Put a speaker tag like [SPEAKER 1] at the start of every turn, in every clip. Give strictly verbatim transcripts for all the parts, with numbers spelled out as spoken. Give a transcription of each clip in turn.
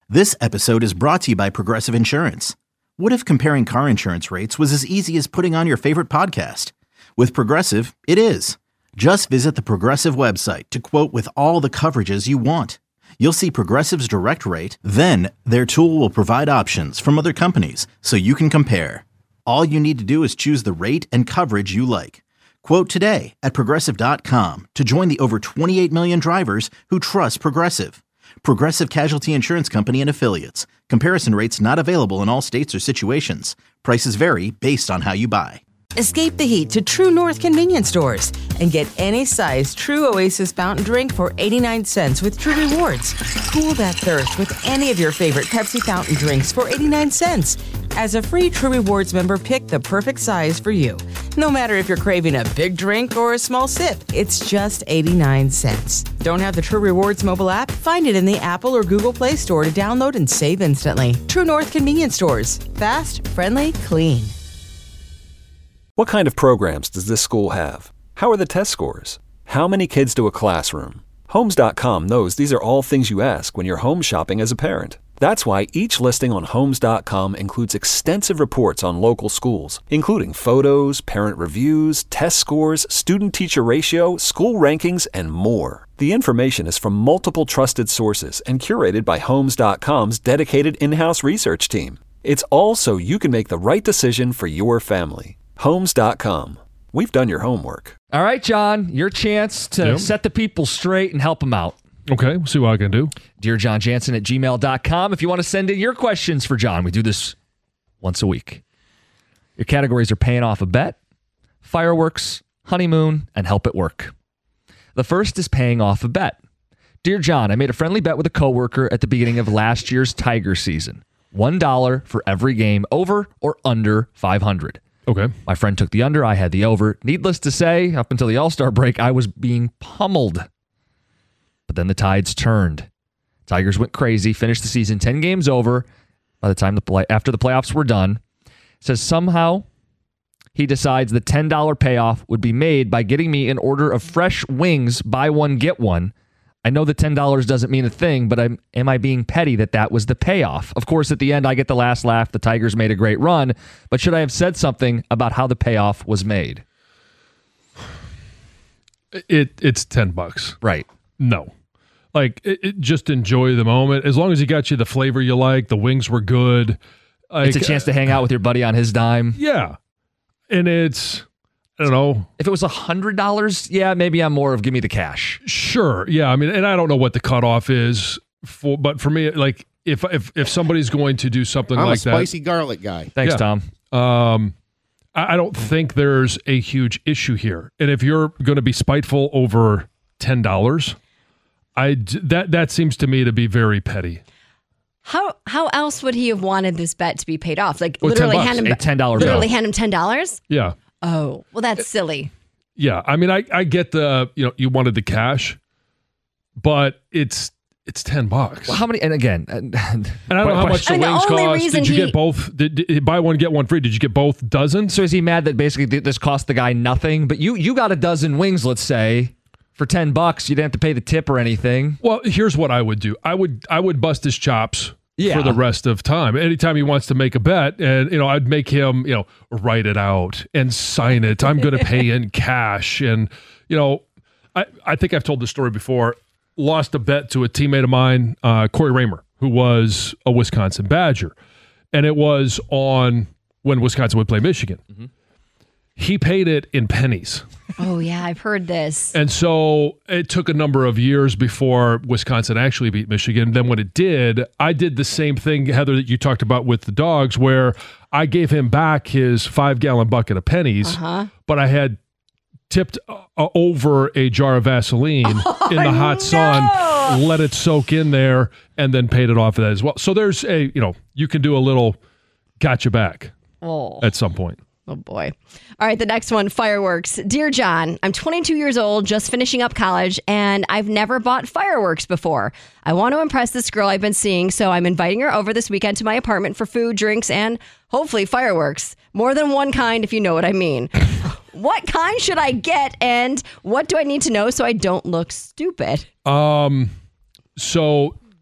[SPEAKER 1] This episode is brought to you by Progressive Insurance. What if comparing car insurance rates was as easy as putting on your favorite podcast? With Progressive, it is. Just visit the Progressive website to quote with all the coverages you want. You'll see Progressive's direct rate, then their tool will provide options from other companies so you can compare. All you need to do is choose the rate and coverage you like. Quote today at progressive dot com to join the over twenty-eight million drivers who trust Progressive. Progressive Casualty Insurance Company and Affiliates. Comparison rates not available in all states or situations. Prices vary based on how you buy.
[SPEAKER 2] Escape the heat to True North convenience stores and get any size True Oasis fountain drink for eighty-nine cents with True Rewards. Cool that thirst with any of your favorite Pepsi fountain drinks for eighty-nine cents. As a free True Rewards member, pick the perfect size for you. No matter if you're craving a big drink or a small sip, it's just eighty-nine cents. Don't have the True Rewards mobile app? Find it in the Apple or Google Play Store to download and save instantly. True North convenience stores. Fast, friendly, clean.
[SPEAKER 3] What kind of programs does this school have? How are the test scores? How many kids to a classroom? Homes dot com knows these are all things you ask when you're home shopping as a parent. That's why each listing on Homes dot com includes extensive reports on local schools, including photos, parent reviews, test scores, student-teacher ratio, school rankings, and more. The information is from multiple trusted sources and curated by Homes dot com's dedicated in-house research team. It's all so you can make the right decision for your family. Homes dot com. We've done your homework.
[SPEAKER 4] All right, John, your chance to
[SPEAKER 5] Yep.
[SPEAKER 4] set the people straight and help them out.
[SPEAKER 5] Okay, we'll see what I can do.
[SPEAKER 4] Dear John Jansen at gmail dot com. If you want to send in your questions for John, we do this once a week. Your categories are paying off a bet, fireworks, honeymoon, and help at work. The first is paying off a bet. Dear John, I made a friendly bet with a coworker at the beginning of last year's Tiger season. one dollar for every game over or under five hundred.
[SPEAKER 5] Okay.
[SPEAKER 4] My friend took the under, I had the over. Needless to say, up until the All-Star break, I was being pummeled. But then the tides turned. Tigers went crazy, finished the season ten games over by the time the play after the playoffs were done. Says somehow he decides the ten dollars payoff would be made by getting me an order of fresh wings, buy one, get one. I know the ten dollars doesn't mean a thing, but I'm, am I being petty that that was the payoff? Of course, at the end, I get the last laugh. The Tigers made a great run, but should I have said something about how the payoff was made?
[SPEAKER 5] It It's ten bucks.
[SPEAKER 4] Right.
[SPEAKER 5] No. Like, it, it, just enjoy the moment. As long as he got you the flavor you like, the wings were good. Like,
[SPEAKER 4] It's a chance to hang out with your buddy on his dime.
[SPEAKER 5] Yeah. And it's, I don't know.
[SPEAKER 4] If it was one hundred dollars, yeah, maybe I'm more of give me the cash.
[SPEAKER 5] Sure. Yeah. I mean, and I don't know what the cutoff is for, but for me, like, if if if somebody's going to do something
[SPEAKER 6] I'm
[SPEAKER 5] like
[SPEAKER 6] a spicy garlic guy.
[SPEAKER 4] Thanks,
[SPEAKER 5] Yeah.
[SPEAKER 4] Tom.
[SPEAKER 5] that, um, I, I don't think there's a huge issue here. And if you're going to be spiteful over ten dollars, I d- that that seems to me to be very petty.
[SPEAKER 7] How how else would he have wanted this bet to be paid off? Like
[SPEAKER 5] Well,
[SPEAKER 7] literally
[SPEAKER 5] ten bucks.
[SPEAKER 7] hand him
[SPEAKER 4] A ten dollars
[SPEAKER 7] literally
[SPEAKER 4] bill.
[SPEAKER 7] hand him ten dollars?
[SPEAKER 5] Yeah.
[SPEAKER 7] Oh, well that's silly.
[SPEAKER 5] Yeah, I mean, I, I get the, you know, you wanted the cash, but it's it's ten bucks.
[SPEAKER 4] Well, how many? And again,
[SPEAKER 5] And I don't know how much the
[SPEAKER 7] And the
[SPEAKER 5] wings
[SPEAKER 7] only
[SPEAKER 5] cost.
[SPEAKER 7] reason
[SPEAKER 5] Did you
[SPEAKER 7] he-
[SPEAKER 5] get both? Did, did buy one get one free? Did you get both dozens?
[SPEAKER 4] So is he mad that basically th- this cost the guy nothing? But you you got a dozen wings, let's say, for ten bucks. You didn't have to pay the tip or anything.
[SPEAKER 5] Well, here's what I would do. I would I would bust his chops
[SPEAKER 4] Yeah.
[SPEAKER 5] for the rest of time. Anytime he wants to make a bet, and you know, I'd make him, you know, write it out and sign it. I'm going to pay in cash, and you know, I I think I've told this story before. Lost a bet to a teammate of mine, uh, Corey Raymer, who was a Wisconsin Badger, and it was on when Wisconsin would play Michigan. Mm-hmm. He paid it in pennies.
[SPEAKER 7] Oh yeah, I've heard this.
[SPEAKER 5] And so it took a number of years before Wisconsin actually beat Michigan. Then when it did, I did the same thing, Heather, that you talked about with the dogs, where I gave him back his five-gallon bucket of pennies,
[SPEAKER 7] Uh-huh.
[SPEAKER 5] but I had tipped uh, over a jar of Vaseline
[SPEAKER 7] Oh,
[SPEAKER 5] in the hot sun, let it soak in there, and then paid it off of that as well. So there's a, you know, you can do a little gotcha back
[SPEAKER 7] Oh.
[SPEAKER 5] at some point.
[SPEAKER 7] Oh boy. All right, the next one, fireworks. Dear John, I'm twenty-two years old, just finishing up college, and I've never bought fireworks before. I want to impress this girl I've been seeing, so I'm inviting her over this weekend to my apartment for food, drinks, and hopefully fireworks. More than one kind, if you know what I mean. What kind should I get, and what do I need to know so I don't look stupid?
[SPEAKER 5] Um, so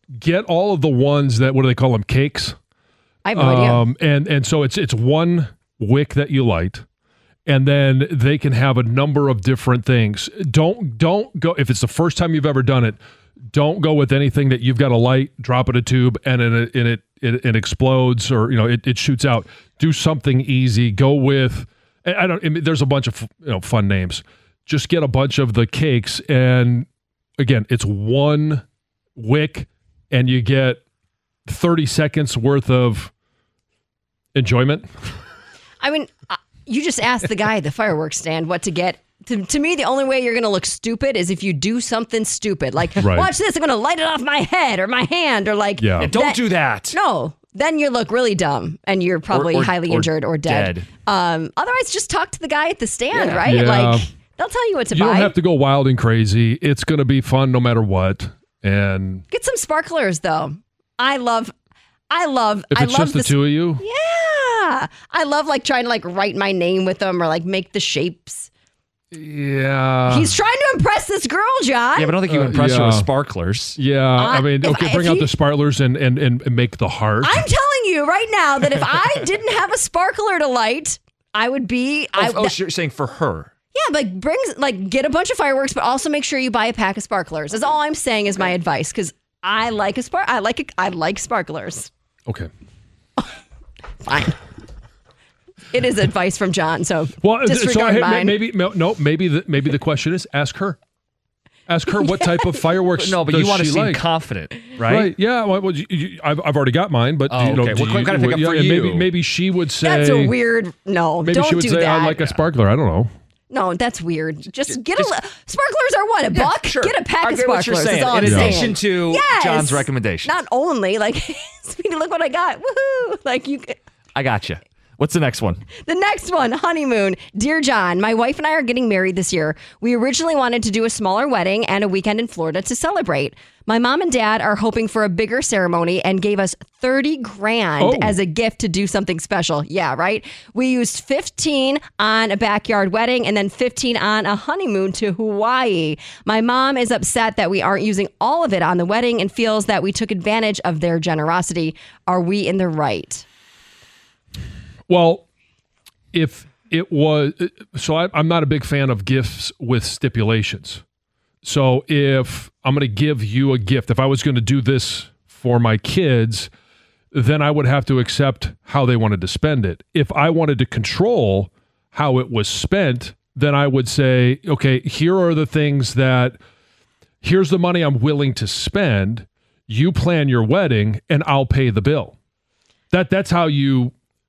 [SPEAKER 5] get all of the ones that, what do they call them, cakes?
[SPEAKER 7] I have no idea.
[SPEAKER 5] Um, and and so it's it's one wick that you light, and then they can have a number of different things. Don't don't go if it's the first time you've ever done it. Don't go with anything that you've got a light, drop it a tube, and it and it, it it explodes or you know it it shoots out. Do something easy. Go with I don't. I mean, there's a bunch of you know fun names. Just get a bunch of the cakes, and again, it's one wick, and you get thirty seconds worth of enjoyment.
[SPEAKER 7] I mean, uh, you just asked the guy at the fireworks stand what to get. To, to me, the only way you're going to look stupid is if you do something stupid. Like,
[SPEAKER 5] Right.
[SPEAKER 7] watch this, I'm going to light it off my head or my hand or like.
[SPEAKER 5] Yeah.
[SPEAKER 4] Yeah, don't do that.
[SPEAKER 7] No, then you look really dumb and you're probably
[SPEAKER 4] Or- or-
[SPEAKER 7] highly
[SPEAKER 4] or
[SPEAKER 7] injured or dead.
[SPEAKER 4] dead.
[SPEAKER 7] Um, otherwise, just talk to the guy at the stand,
[SPEAKER 4] Yeah.
[SPEAKER 7] right?
[SPEAKER 5] Yeah.
[SPEAKER 7] Like, they'll tell you what to
[SPEAKER 5] You
[SPEAKER 7] buy.
[SPEAKER 5] don't have to go wild and crazy. It's going to be fun no matter what. And
[SPEAKER 7] Get some sparklers, though. I love, I love,
[SPEAKER 5] if
[SPEAKER 7] I
[SPEAKER 5] it's
[SPEAKER 7] love
[SPEAKER 5] just the
[SPEAKER 7] this-
[SPEAKER 5] two of you,
[SPEAKER 7] Yeah. I love like trying to like write my name with them or like make the shapes.
[SPEAKER 5] yeah.
[SPEAKER 7] He's trying to impress this girl, John.
[SPEAKER 4] Yeah, but I don't think you
[SPEAKER 5] Uh,
[SPEAKER 4] impress her
[SPEAKER 5] yeah.
[SPEAKER 4] with sparklers.
[SPEAKER 5] Yeah, I
[SPEAKER 7] I-
[SPEAKER 5] mean,
[SPEAKER 7] if
[SPEAKER 5] okay,
[SPEAKER 7] I-
[SPEAKER 5] bring
[SPEAKER 7] if
[SPEAKER 5] out
[SPEAKER 7] he-
[SPEAKER 5] the sparklers and, and, and make the heart.
[SPEAKER 7] I'm telling you right now that if I didn't have a sparkler to light, I would be. I,
[SPEAKER 4] Oh, oh, so you're saying for her.
[SPEAKER 7] yeah, like brings like get a bunch of fireworks, but also make sure you buy a pack of sparklers. That's all I'm saying is my advice because I like a spark. I like a, I like sparklers.
[SPEAKER 5] Okay.
[SPEAKER 7] Fine. It is advice from John, so
[SPEAKER 5] Well, so
[SPEAKER 7] disregard
[SPEAKER 5] hey,
[SPEAKER 7] mine.
[SPEAKER 5] maybe no, no, maybe the maybe the question is ask her. Ask her what type of fireworks.
[SPEAKER 4] No, but
[SPEAKER 5] does
[SPEAKER 4] you want to
[SPEAKER 5] she
[SPEAKER 4] seem
[SPEAKER 5] like?
[SPEAKER 4] confident, right?
[SPEAKER 5] Right? Yeah. Well, well, you, you, I've I've already got mine, but
[SPEAKER 4] Oh,
[SPEAKER 5] you know,
[SPEAKER 4] okay.
[SPEAKER 5] do
[SPEAKER 4] What
[SPEAKER 5] you-
[SPEAKER 4] kind of pickup
[SPEAKER 5] yeah,
[SPEAKER 4] for
[SPEAKER 5] and Maybe
[SPEAKER 4] you?
[SPEAKER 5] maybe she would say.
[SPEAKER 7] That's a weird. No,
[SPEAKER 5] Maybe
[SPEAKER 7] don't
[SPEAKER 5] she would
[SPEAKER 7] do
[SPEAKER 5] say
[SPEAKER 7] that.
[SPEAKER 5] I like a sparkler. I don't know.
[SPEAKER 7] No, that's weird. Just get a li- sparklers are what a buck.
[SPEAKER 4] Sure.
[SPEAKER 7] Get a pack
[SPEAKER 4] I
[SPEAKER 7] of
[SPEAKER 4] get what you're
[SPEAKER 7] sparklers.
[SPEAKER 4] saying.
[SPEAKER 7] Is all
[SPEAKER 4] In
[SPEAKER 7] I'm saying.
[SPEAKER 4] addition to
[SPEAKER 7] Yes.
[SPEAKER 4] John's recommendation.
[SPEAKER 7] Not only like, Speedy, look what I got. Woohoo! Like you.
[SPEAKER 4] I got you. What's the next one?
[SPEAKER 7] The next one, honeymoon. Dear John, my wife and I are getting married this year. We originally wanted to do a smaller wedding and a weekend in Florida to celebrate. My mom and dad are hoping for a bigger ceremony and gave us thirty grand
[SPEAKER 5] Oh.
[SPEAKER 7] as a gift to do something special. Yeah, right? We used fifteen on a backyard wedding and then fifteen on a honeymoon to Hawaii. My mom is upset that we aren't using all of it on the wedding and feels that we took advantage of their generosity. Are we in the right?
[SPEAKER 5] Well, if it was, so I, I'm not a big fan of gifts with stipulations. So if I'm going to give you a gift, if I was going to do this for my kids, then I would have to accept how they wanted to spend it. If I wanted to control how it was spent, then I would say, okay, here are the things that, here's the money I'm willing to spend. You plan your wedding and I'll pay the bill. That that's how you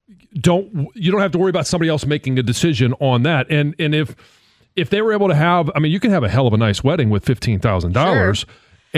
[SPEAKER 5] don't you don't have to worry about somebody else making a decision on that. And and if if they were able to have, I mean, you can have a hell of a nice wedding with fifteen thousand dollars.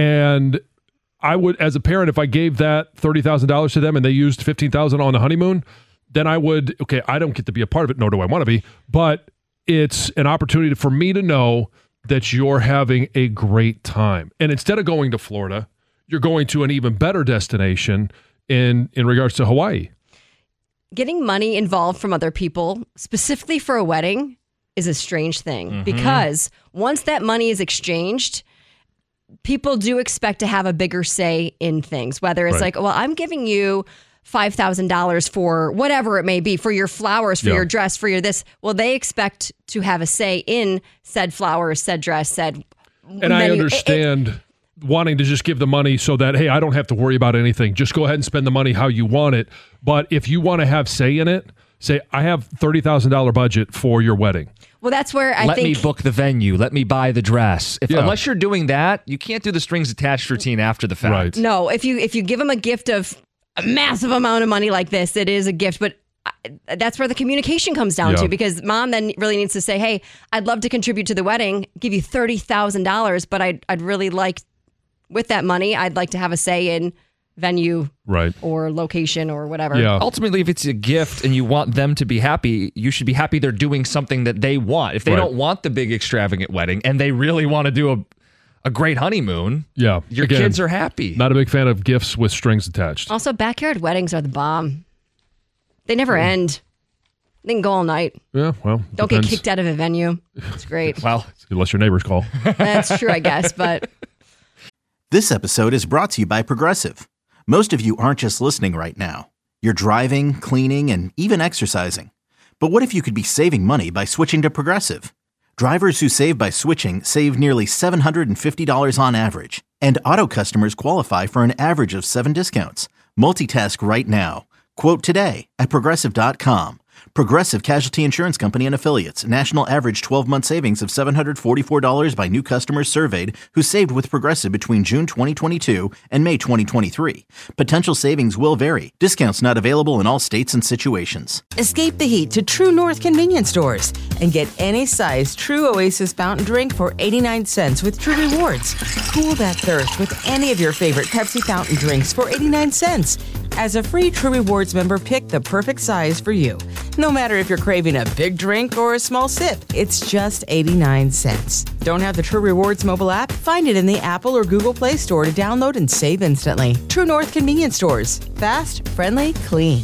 [SPEAKER 5] And I would, as a parent, if I gave that thirty thousand dollars to them and they used fifteen thousand dollars on the honeymoon, then I would, okay, I don't get to be a part of it, nor do I want to be, but it's an opportunity for me to know that you're having a great time. And instead of going to Florida, you're going to an even better destination in in regards to Hawaii.
[SPEAKER 7] Getting money involved from other people, specifically for a wedding, is a strange thing
[SPEAKER 5] Mm-hmm.
[SPEAKER 7] because once that money is exchanged, people do expect to have a bigger say in things. Whether it's
[SPEAKER 5] Right.
[SPEAKER 7] like, well, I'm giving you five thousand dollars for whatever it may be, for your flowers, for
[SPEAKER 5] Yeah.
[SPEAKER 7] your dress, for your this. Well, they expect to have a say in said flowers, said dress, said
[SPEAKER 5] And I
[SPEAKER 7] menu. It- it-
[SPEAKER 5] understand wanting to just give the money so that, hey, I don't have to worry about anything. Just go ahead and spend the money how you want it. But if you want to have say in it, say, I have thirty thousand dollars budget for your wedding.
[SPEAKER 7] well, that's where I
[SPEAKER 4] Let
[SPEAKER 7] think
[SPEAKER 4] me book the venue. Let me buy the dress. If
[SPEAKER 5] Yeah.
[SPEAKER 4] Unless you're doing that, you can't do the strings attached routine after the fact.
[SPEAKER 5] Right.
[SPEAKER 7] No, if you if you give them a gift of a massive amount of money like this, it is a gift. But I- that's where the communication comes down
[SPEAKER 5] Yeah.
[SPEAKER 7] to, because mom then really needs to say, "Hey, I'd love to contribute to the wedding, give you thirty thousand dollars, but I'd I'd really like with that money, I'd like to have a say in venue
[SPEAKER 5] Right.
[SPEAKER 7] or location or whatever."
[SPEAKER 5] Yeah.
[SPEAKER 4] Ultimately, if it's a gift and you want them to be happy, you should be happy they're doing something that they want. If they
[SPEAKER 5] Right.
[SPEAKER 4] don't want the big extravagant wedding and they really want to do a, a great honeymoon,
[SPEAKER 5] Yeah.
[SPEAKER 4] your
[SPEAKER 5] Again,
[SPEAKER 4] kids are happy.
[SPEAKER 5] Not a big fan of gifts with strings attached.
[SPEAKER 7] Also, backyard weddings are the bomb. They never end. They can go all night.
[SPEAKER 5] Yeah, well,
[SPEAKER 7] Don't
[SPEAKER 5] depends.
[SPEAKER 7] get kicked out of a venue. It's great.
[SPEAKER 4] well,
[SPEAKER 5] Unless your neighbors call.
[SPEAKER 7] That's true, I guess, but
[SPEAKER 1] This episode is brought to you by Progressive. Most of you aren't just listening right now. You're driving, cleaning, and even exercising. But what if you could be saving money by switching to Progressive? Drivers who save by switching save nearly seven hundred fifty dollars on average. And auto customers qualify for an average of seven discounts. Multitask right now. Quote today at Progressive dot com. Progressive Casualty Insurance Company and Affiliates. National average twelve-month savings of seven hundred forty-four dollars by new customers surveyed who saved with Progressive between June twenty twenty-two and May twenty twenty-three. Potential savings will vary. Discounts not available in all states and situations.
[SPEAKER 2] Escape the heat to True North convenience stores and get any size True Oasis fountain drink for eighty-nine cents with True Rewards. Cool that thirst with any of your favorite Pepsi fountain drinks for eighty-nine cents. As a free True Rewards member, pick the perfect size for you. No matter if you're craving a big drink or a small sip, it's just eighty-nine cents. Don't have the True Rewards mobile app? Find it in the Apple or Google Play Store to download and save instantly. True North convenience stores. Fast, friendly, clean.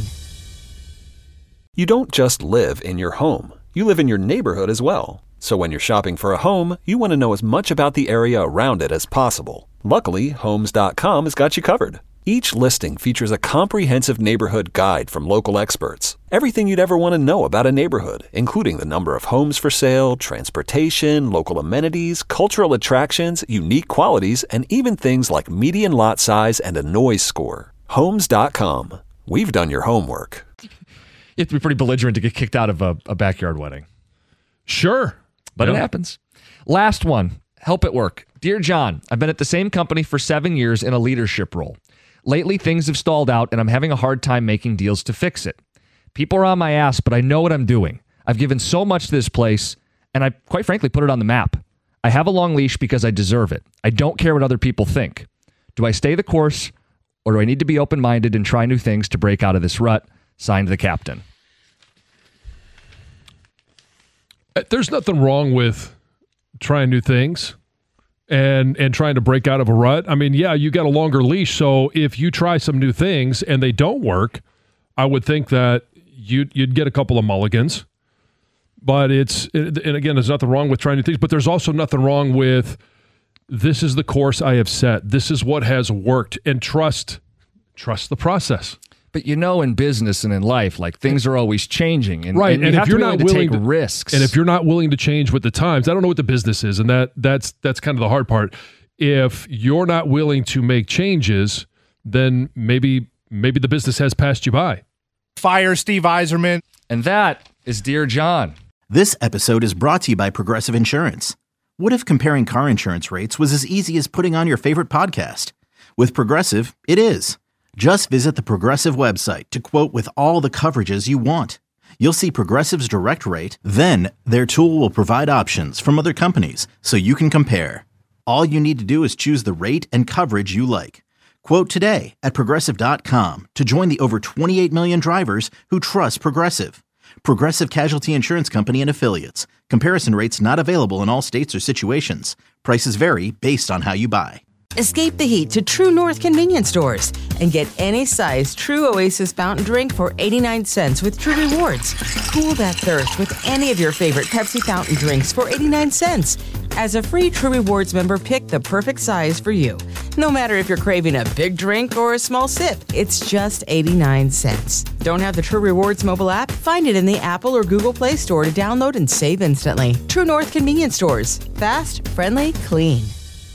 [SPEAKER 3] You don't just live in your home. You live in your neighborhood as well. So when you're shopping for a home, you want to know as much about the area around it as possible. Luckily, Homes dot com has got you covered. Each listing features a comprehensive neighborhood guide from local experts. Everything you'd ever want to know about a neighborhood, including the number of homes for sale, transportation, local amenities, cultural attractions, unique qualities, and even things like median lot size and a noise score. Homes dot com. We've done your homework.
[SPEAKER 4] You have to be pretty belligerent to get kicked out of a, a backyard wedding.
[SPEAKER 5] Sure.
[SPEAKER 4] But
[SPEAKER 5] yeah.
[SPEAKER 4] It happens. Last one. Help at work. Dear John, I've been at the same company for seven years in a leadership role. Lately, things have stalled out, and I'm having a hard time making deals to fix it. People are on my ass, but I know what I'm doing. I've given so much to this place, and I, quite frankly, put it on the map. I have a long leash because I deserve it. I don't care what other people think. Do I stay the course, or do I need to be open-minded and try new things to break out of this rut? Signed, the captain.
[SPEAKER 5] There's nothing wrong with trying new things and and trying to break out of a rut. I mean, yeah, you got a longer leash, so if you try some new things and they don't work, I would think that you'd, you'd get a couple of mulligans. But it's, and again, there's nothing wrong with trying new things, but there's also nothing wrong with, this is the course I have set. This is what has worked, and trust, trust the process.
[SPEAKER 4] But you know, in business and in life, like things are always changing, and,
[SPEAKER 5] right.
[SPEAKER 4] and you
[SPEAKER 5] and
[SPEAKER 4] have
[SPEAKER 5] if you're
[SPEAKER 4] to be
[SPEAKER 5] not
[SPEAKER 4] willing
[SPEAKER 5] willing
[SPEAKER 4] to
[SPEAKER 5] to
[SPEAKER 4] take risks,
[SPEAKER 5] and if you're not willing to change with the times, I don't know what the business is, and that that's that's kind of the hard part. If you're not willing to make changes, then maybe maybe the business has passed you by.
[SPEAKER 6] Fire Steve Yzerman.
[SPEAKER 4] And that is Dear John.
[SPEAKER 1] This episode is brought to you by Progressive Insurance. What if comparing car insurance rates was as easy as putting on your favorite podcast? With Progressive, it is. Just visit the Progressive website to quote with all the coverages you want. You'll see Progressive's direct rate, then their tool will provide options from other companies so you can compare. All you need to do is choose the rate and coverage you like. Quote today at Progressive dot com to join the over twenty-eight million drivers who trust Progressive. Progressive Casualty Insurance Company and Affiliates. Comparison rates not available in all states or situations. Prices vary based on how you buy.
[SPEAKER 2] Escape the heat to True North convenience stores and get any size True Oasis fountain drink for eighty-nine cents with True Rewards. Cool that thirst with any of your favorite Pepsi fountain drinks for eighty-nine cents. As a free True Rewards member, pick the perfect size for you. No matter if you're craving a big drink or a small sip, it's just eighty-nine cents. Don't have the True Rewards mobile app? Find it in the Apple or Google Play Store to download and save instantly. True North convenience stores. Fast, friendly, clean.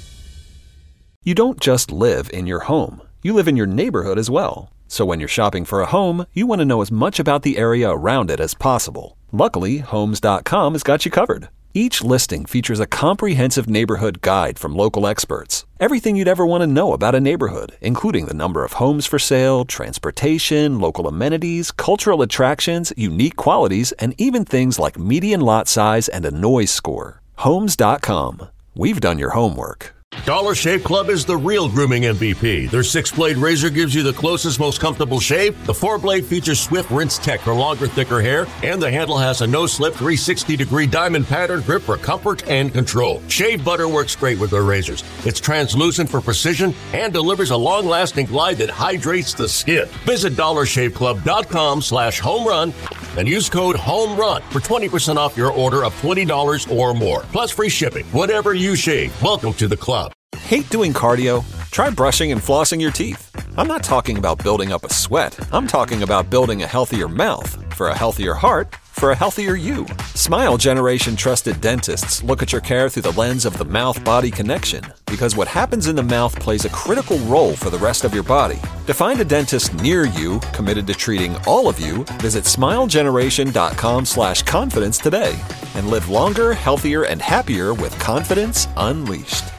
[SPEAKER 3] You don't just live in your home. You live in your neighborhood as well. So when you're shopping for a home, you want to know as much about the area around it as possible. Luckily, Homes dot com has got you covered. Each listing features a comprehensive neighborhood guide from local experts. Everything you'd ever want to know about a neighborhood, including the number of homes for sale, transportation, local amenities, cultural attractions, unique qualities, and even things like median lot size and a noise score. Homes dot com. We've done your homework.
[SPEAKER 8] Dollar Shave Club is the real grooming M V P. Their six-blade razor gives you the closest, most comfortable shave. The four-blade features Swift Rinse Tech for longer, thicker hair. And the handle has a no-slip three sixty degree diamond pattern grip for comfort and control. Shave butter works great with their razors. It's translucent for precision and delivers a long-lasting glide that hydrates the skin. Visit dollar shave club dot com slash home run and use code HOMERUN for twenty percent off your order of twenty dollars or more. Plus free shipping. Whatever you shave, welcome to the club.
[SPEAKER 3] Hate doing cardio? Try brushing and flossing your teeth. I'm not talking about building up a sweat. I'm talking about building a healthier mouth for a healthier heart for a healthier you. Smile Generation trusted dentists look at your care through the lens of the mouth-body connection, because what happens in the mouth plays a critical role for the rest of your body. To find a dentist near you committed to treating all of you, visit smilegeneration.com slash confidence today and live longer, healthier, and happier with confidence unleashed.